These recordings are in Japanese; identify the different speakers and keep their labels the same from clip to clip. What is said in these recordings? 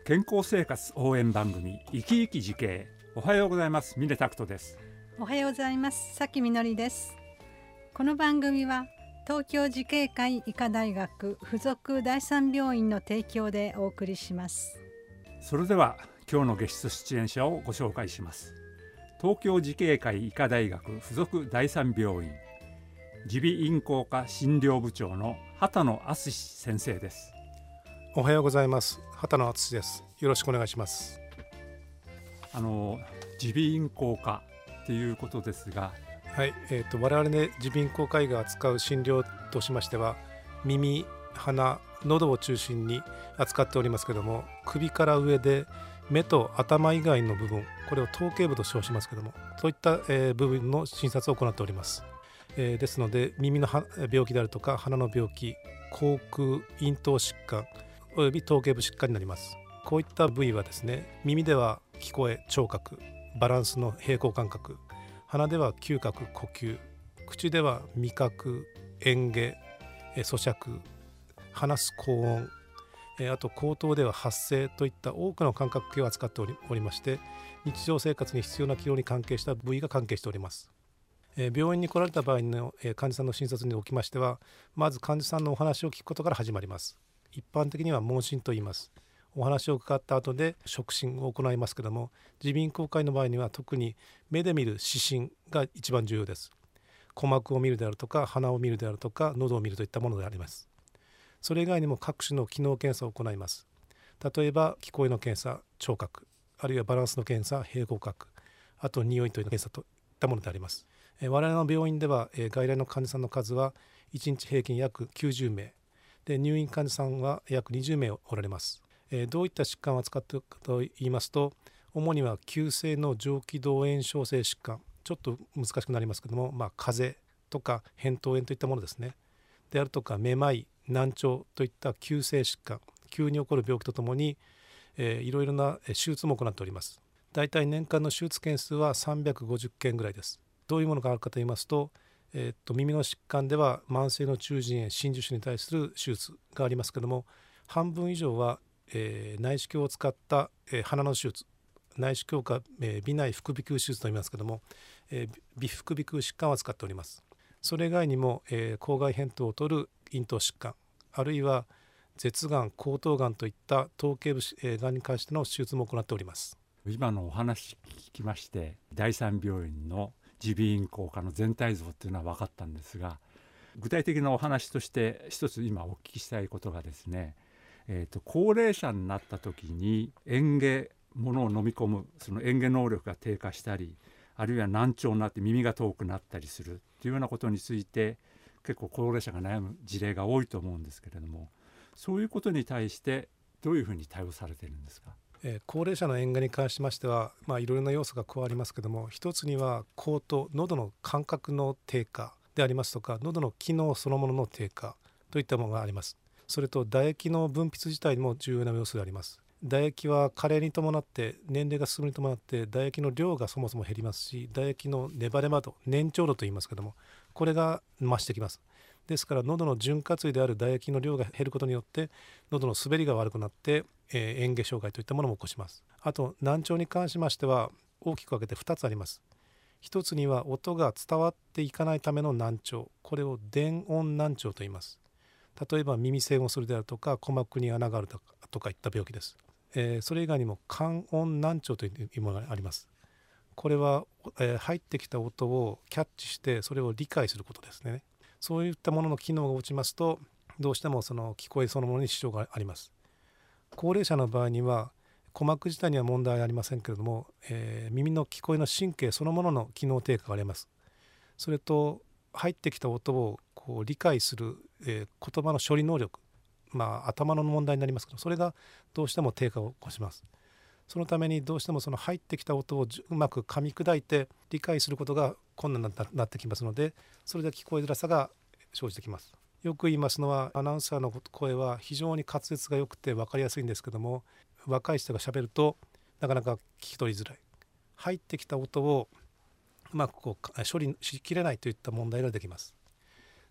Speaker 1: 健康生活応援番組生き生き慈恵。おはようございます。峰拓人です。
Speaker 2: おはようございます。さきみのりです。この番組は東京慈恵会医科大学附属第三病院の提供でお送りします。
Speaker 1: それでは今日のゲスト出演者をご紹介します。東京慈恵会医科大学附属第三病院耳鼻咽喉科診療部長の畑野敦先生です。
Speaker 3: おはようございます。畑野敦です。よろしくお願いします。
Speaker 1: 耳鼻咽喉科っていうことですが、
Speaker 3: はい、我々ね耳鼻咽喉科医が扱う診療としましては、耳、鼻、喉を中心に扱っておりますけども、首から上で目と頭以外の部分、これを頭頸部と称しますけども、そういった、部分の診察を行っております。ですので耳の病気であるとか鼻の病気、口腔咽頭疾患および頭頸部疾患になります。こういった部位はですね、耳では聞こえ、聴覚、バランスの平衡感覚、鼻では嗅覚、呼吸、口では味覚、嚥下、咀嚼、話す高音、あと口頭では発声といった多くの感覚器を扱っておりまして、日常生活に必要な機能に関係した部位が関係しております。病院に来られた場合の患者さんの診察におきましては、まず患者さんのお話を聞くことから始まります。一般的には問診と言います。お話を伺った後で触診を行いますけども、耳鼻咽喉科医の場合には特に目で見る視診が一番重要です。鼓膜を見るであるとか、鼻を見るであるとか、喉を見るといったものであります。それ以外にも各種の機能検査を行います。例えば聞こえの検査、聴覚、あるいはバランスの検査、平衡覚、あと匂いという検査といったものであります。我々の病院では外来の患者さんの数は1日平均約90名で、入院患者さんは約20名おられます。どういった疾患を扱っているかといいますと、主には急性の上気道炎症性疾患、ちょっと難しくなりますけども、風邪とか扁桃炎といったものですね、であるとかめまい、難聴といった急性疾患、急に起こる病気とともに、いろいろな手術も行っております。だいたい年間の手術件数は350件ぐらいです。どういうものがあるかといいますと、耳の疾患では慢性の中耳炎、真珠腫に対する手術がありますけども、半分以上は、内視鏡を使った、鼻の手術、内視鏡か、鼻内副鼻腔手術と言いますけども、鼻副鼻腔疾患を扱っております。それ以外にも、口外扁桃を取る咽頭疾患、あるいは舌がん、喉頭がんといった頭頸部がんに関しての手術も行っております。
Speaker 1: 今のお話聞きまして、第三病院の耳鼻咽喉科の全体像っていうのは分かったんですが、具体的なお話として一つ今お聞きしたいことがですね、高齢者になった時に嚥下物を飲み込む、その嚥下能力が低下したり、あるいは難聴になって耳が遠くなったりするというようなことについて、結構高齢者が悩む事例が多いと思うんですけれども、そういうことに対してどういうふうに対応されているんですか？
Speaker 3: 高齢者の嚥下に関しましては、いろいろな要素が加わりますけども、一つには口頭、喉の感覚の低下でありますとか、喉の機能そのものの低下といったものがあります。それと唾液の分泌自体にも重要な要素であります。唾液は加齢に伴って、年齢が進むに伴って唾液の量がそもそも減りますし、唾液のネバネバ度、粘稠度といいますけども、これが増してきます。ですから喉の潤滑油である唾液の量が減ることによって、喉の滑りが悪くなって、嚥下障害といったものも起こします。あと難聴に関しましては大きく分けて2つあります。一つには音が伝わっていかないための難聴、これを電音難聴と言います。例えば耳栓をするであるとか、鼓膜に穴があるとかいった病気です。それ以外にも感音難聴というものがあります。これは、入ってきた音をキャッチしてそれを理解することですね。そういったものの機能が落ちますと、どうしてもその聞こえそのものに支障があります。高齢者の場合には鼓膜自体には問題ありませんけれども、耳の聞こえの神経そのものの機能低下があります。それと入ってきた音を理解する、言葉の処理能力、頭の問題になりますけど、それがどうしても低下を起こします。そのためにどうしてもその入ってきた音をうまく噛み砕いて理解することが困難になってきますので、それで聞こえづらさが生じてきます。よく言いますのは、アナウンサーの声は非常に滑舌が良くて分かりやすいんですけども、若い人がしゃべるとなかなか聞き取りづらい、入ってきた音をうまく処理しきれないといった問題が出てきます。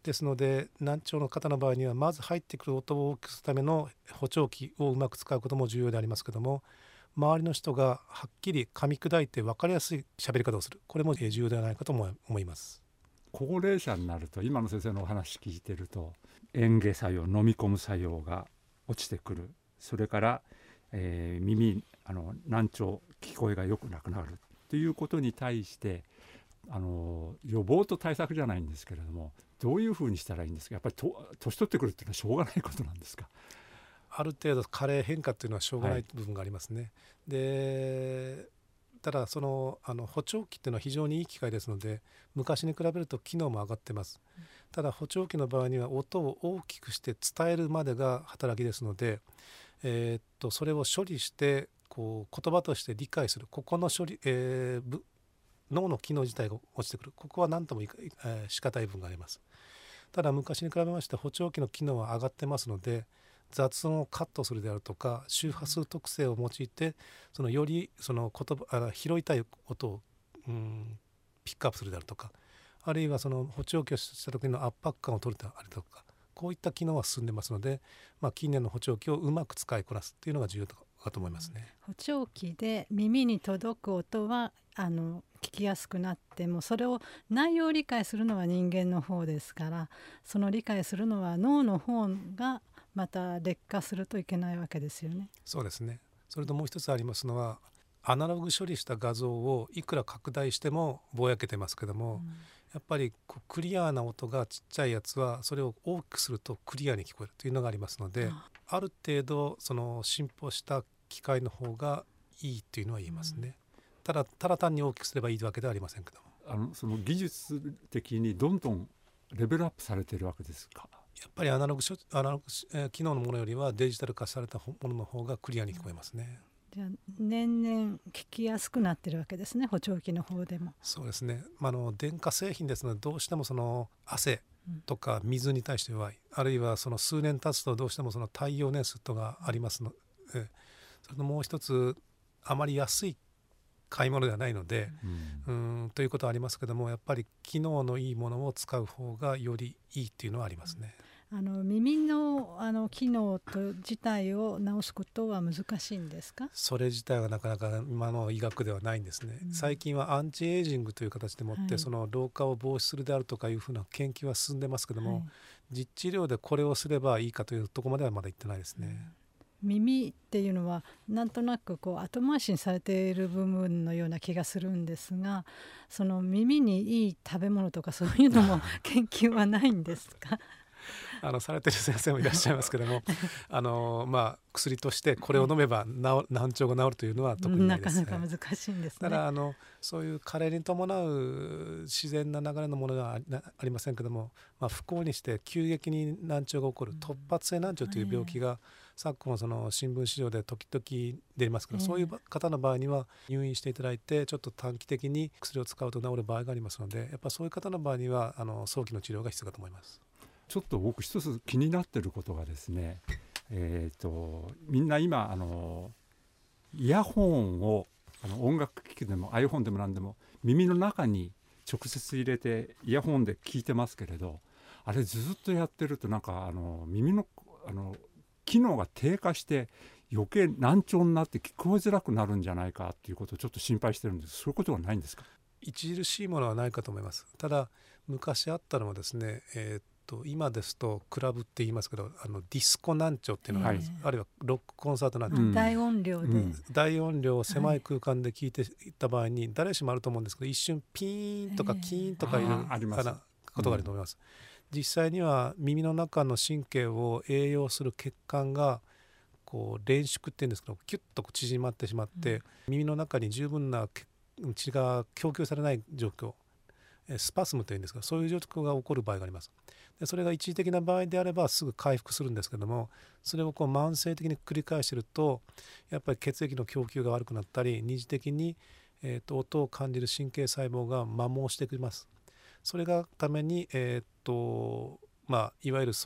Speaker 3: ですので難聴の方の場合にはまず入ってくる音を大きくするための補聴器をうまく使うことも重要でありますけども、周りの人がはっきり噛み砕いて分かりやすい喋り方をする、これも重要ではないかと思います。
Speaker 1: 高齢者になると今の先生のお話聞いてると嚥下作用、飲み込む作用が落ちてくる、それから、耳難聴、聞こえが良くなくなるということに対して予防と対策じゃないんですけれども、どういうふうにしたらいいんですか？やっぱり年取ってくるっていうのはしょうがないことなんですか？
Speaker 3: ある程度加齢変化っていうのはしょうがない部分がありますね。でただ補聴器っていうのは非常にいい機械ですので、昔に比べると機能も上がってます。ただ補聴器の場合には音を大きくして伝えるまでが働きですので、それを処理して言葉として理解する、ここの処理、脳の機能自体が落ちてくる、ここは何ともしがたい部分があります。ただ昔に比べまして補聴器の機能は上がってますので、雑音をカットするであるとか周波数特性を用いてより拾いたい音を、ピックアップするであるとか、あるいは補聴器をした時の圧迫感を取るであるとか、こういった機能は進んでますので、近年の補聴器をうまく使いこなすっていうのが重要だと思いますね。
Speaker 2: 補聴器で耳に届く音は聞きやすくなっても、それを内容を理解するのは人間の方ですから、その理解するのは脳の方がまた劣化するといけないわけですよね。
Speaker 3: そうですね。それともう一つありますのは、アナログ処理した画像をいくら拡大してもぼやけてますけども、やっぱりクリアな音がちっちゃいやつはそれを大きくするとクリアに聞こえるというのがありますので、ある程度進歩した機械の方がいいというのは言えますね。ただ単に大きくすればいいわけではありませんけども、
Speaker 1: その技術的にどんどんレベルアップされているわけですか？
Speaker 3: やっぱりアナログ機能のものよりはデジタル化されたものの方がクリアに聞こえますね。
Speaker 2: じゃあ年々聞きやすくなってるわけですね、補聴器の方でも。
Speaker 3: そうですね。電化製品ですので、どうしても汗とか水に対して弱い、あるいは数年経つとどうしても耐用年数とかありますので、それともう一つあまり安い買い物ではないので、ということはありますけども、やっぱり機能のいいものを使う方がよりいいっていうのはありますね。
Speaker 2: 耳の機能自体を直すことは難しいんですか？
Speaker 3: それ自体はなかなか今の医学ではないんですね。最近はアンチエイジングという形でもって、老化を防止するであるとかいうふうな研究は進んでますけども、実治療でこれをすればいいかというところまではまだ行ってないですね。
Speaker 2: 耳っていうのはなんとなく後回しにされている部分のような気がするんですが、耳にいい食べ物とかそういうのも研究はないんですか？
Speaker 3: されてる先生もいらっしゃいますけども薬としてこれを飲めば難聴が治るというのは特にないです。
Speaker 2: なかなか難しいんですね。
Speaker 3: ただそういう加齢に伴う自然な流れのものがありませんけども、不幸にして急激に難聴が起こる突発性難聴という病気が昨今新聞紙上で時々出ますけど、そういう方の場合には入院していただいてちょっと短期的に薬を使うと治る場合がありますので、やっぱそういう方の場合には早期の治療が必要だと思います。
Speaker 1: ちょっと僕一つ気になっていることがですね、みんな今イヤホンを音楽機器でも iPhone でも何でも耳の中に直接入れてイヤホンで聞いてますけれど、あれずっとやってると耳の機能が低下して余計難聴になって聞こえづらくなるんじゃないかっていうことをちょっと心配してるんです。そういうことはないんですか？
Speaker 3: 著しいものはないかと思います。ただ昔あったのはですね、今ですとクラブって言いますけどディスコ難聴っていうのがあります。あるいはロックコンサート難聴、
Speaker 2: 大音量で、
Speaker 3: 大音量狭い空間で聞いていった場合に、誰しもあると思うんですけど、一瞬ピーンとかキーンとかいうことがあると思います。実際には耳の中の神経を栄養する血管が連縮っていうんですけどキュッと縮まってしまって、耳の中に十分な血が供給されない状況、スパスムというんですが、そういう状況が起こる場合があります。でそれが一時的な場合であればすぐ回復するんですけども、それを慢性的に繰り返しているとやっぱり血液の供給が悪くなったり、二次的に、音を感じる神経細胞が摩耗してきます。それがために、いわゆるス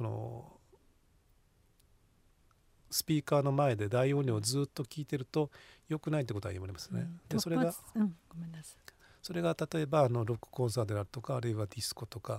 Speaker 3: ピーカーの前で大音量をずっと聞いてると良くないということは言われますね。でそれが、
Speaker 2: ごめんなさい。
Speaker 3: それが例えばロックコンサートであるとか、あるいはディスコとか、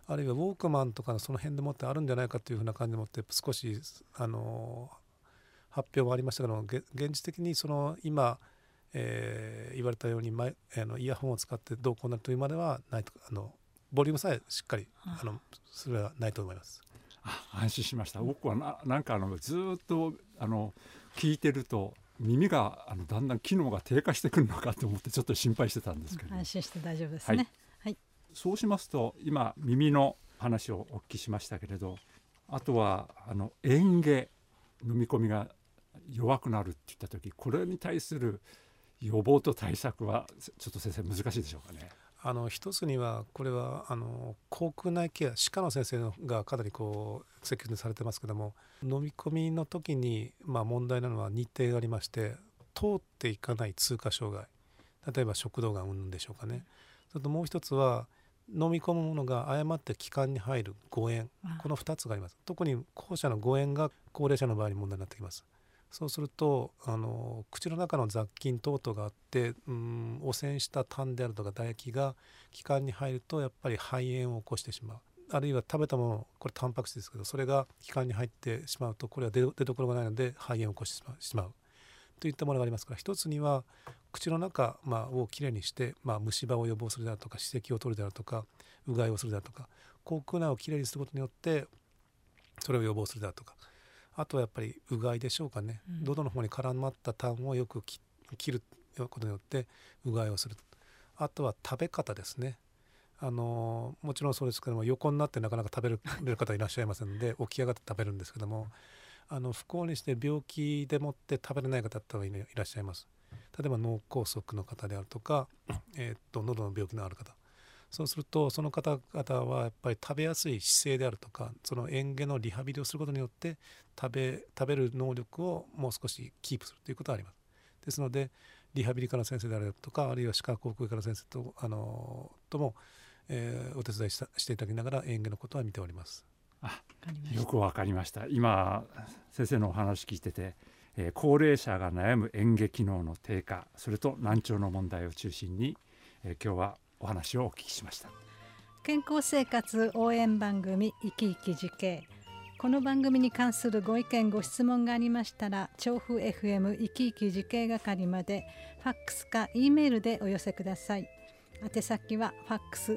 Speaker 3: あるいはウォークマンとかのその辺でもってあるんじゃないかというふうな感じでもって少し発表もありましたけど、現実的にその今、言われたようにイヤホンを使ってどうこうなるというまではないと、ボリュームさえしっかりそれはないと思います。
Speaker 1: 安心しました。僕はなんかずっと聞いてると耳がだんだん機能が低下してくるのかと思ってちょっと心配してたんですけど、
Speaker 2: 安心して大丈夫ですね。はい、
Speaker 1: そうしますと今耳の話をお聞きしましたけれど、あとは嚥下、飲み込みが弱くなるって言った時、これに対する予防と対策はちょっと先生難しいでしょうかね。
Speaker 3: 一つにはこれは口腔内ケア、歯科の先生がかなり積極にされてますけども、飲み込みの時に問題なのは日程がありまして、通っていかない通過障害、例えば食道がんうんでしょうかね。それともう一つは飲み込むものが誤って気管に入る誤嚥、この2つがあります。特に後者の誤嚥が高齢者の場合に問題になってきます。そうすると口の中の雑菌等々があって汚染した痰であるとか唾液が気管に入るとやっぱり肺炎を起こしてしまう。あるいは食べたもの、これタンパク質ですけど、それが気管に入ってしまうとこれは出どころがないので肺炎を起こしてしまうといったものがありますから、一つには口の中、をきれいにして、虫歯を予防するであるとか歯石を取るであるとかうがいをするであるとか、口腔内をきれいにすることによってそれを予防するであるとか、あとはやっぱりうがいでしょうかね。喉の方に絡まった痰をよく切ることによってうがいをする。あとは食べ方ですね。もちろんそうですけども、横になってなかなか食べれる方いらっしゃいませんので起き上がって食べるんですけども、不幸にして病気でもって食べれない方っていらっしゃいます。例えば脳梗塞の方であるとか、喉の病気のある方、そうするとその方々はやっぱり食べやすい姿勢であるとか、その嚥下のリハビリをすることによって食べる能力をもう少しキープするということがあります。ですのでリハビリ科の先生であるとか、あるいは歯科口腔科の先生とも、お手伝いしていただきながら嚥下のことは見ております。
Speaker 1: よくわかりました。今先生のお話聞いてて、高齢者が悩む嚥下機能の低下、それと難聴の問題を中心に、今日はお話をお聞きしました。
Speaker 2: 健康生活応援番組生き生き慈恵。この番組に関するご意見ご質問がありましたら、調布 FM 生き生き慈恵係までファックスか E メールでお寄せください。宛先はファックス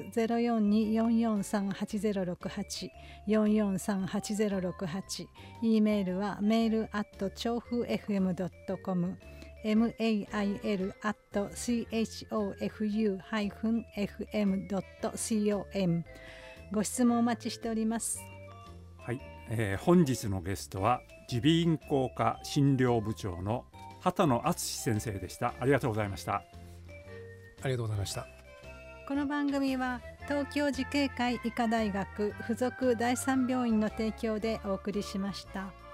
Speaker 2: 042-443-8068 443-8068、 E メールはメール調布 FM.com、 mail@chofu-fm.com。 ご質問お待ちしております。
Speaker 1: はい、本日のゲストは耳鼻咽喉科診療部長の畑野敦先生でした。ありがとうございました。
Speaker 3: ありがとうございました。
Speaker 2: この番組は東京慈恵会医科大学附属第三病院の提供でお送りしました。